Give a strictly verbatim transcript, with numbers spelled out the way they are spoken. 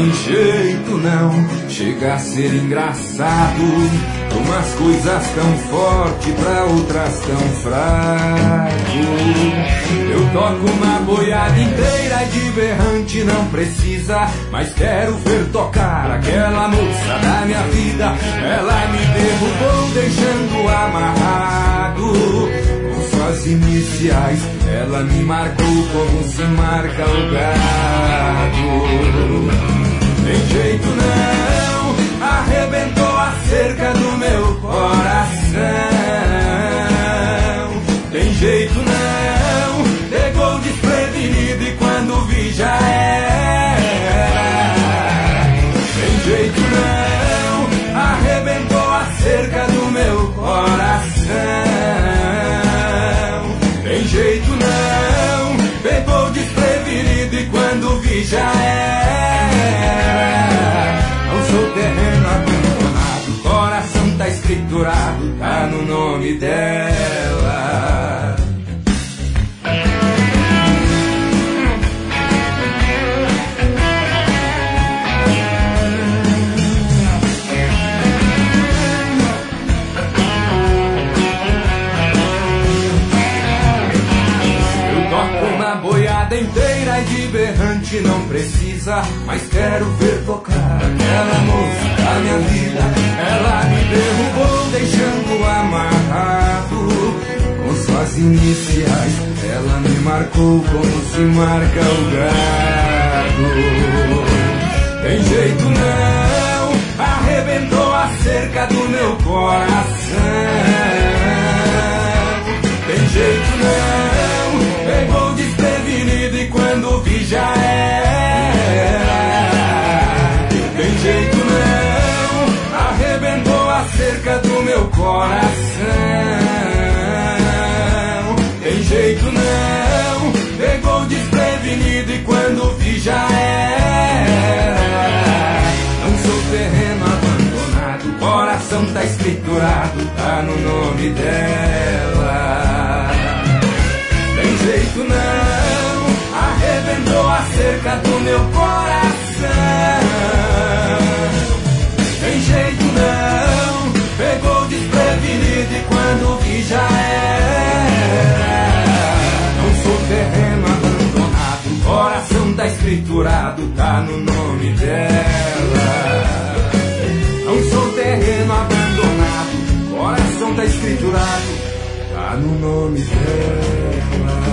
tem jeito não, chega a ser engraçado, umas coisas tão fortes pra outras tão fraco. Eu toco uma boiada inteira e de berrante não precisa, mas quero ver tocar aquela moça da minha vida. Ela me derrubou deixando amarrado, com suas iniciais ela me marcou como se marca o gado. Tem jeito não, arrebentou a cerca do meu coração. Tem jeito não, pegou desprevenido e quando vi já era. Tem jeito não, arrebentou a cerca do meu coração. Tem jeito não, pegou desprevenido e quando vi já era. Não sou terreno abandonado, o coração tá escriturado, tá no nome dela. Inteira e de berrante não precisa, mas quero ver tocar aquela moça da minha vida. Ela me derrubou deixando amarrado, com suas iniciais ela me marcou como se marca o gado. Tem jeito não, arrebentou a cerca do meu coração. Tem jeito não, pegou desprevenido e quando vi já era. Tem jeito não, arrebentou a cerca do meu coração. Tem jeito não, pegou desprevenido e quando vi já era. Não sou terreno abandonado, o coração tá escriturado, tá no nome dela. Tem jeito não, arrebentou a cerca do meu coração. Tem jeito não, pegou desprevenido e quando vi já era. Não sou terreno abandonado, o coração tá escriturado, tá no nome dela. Não sou terreno abandonado, o coração tá escriturado, tá no nome dela.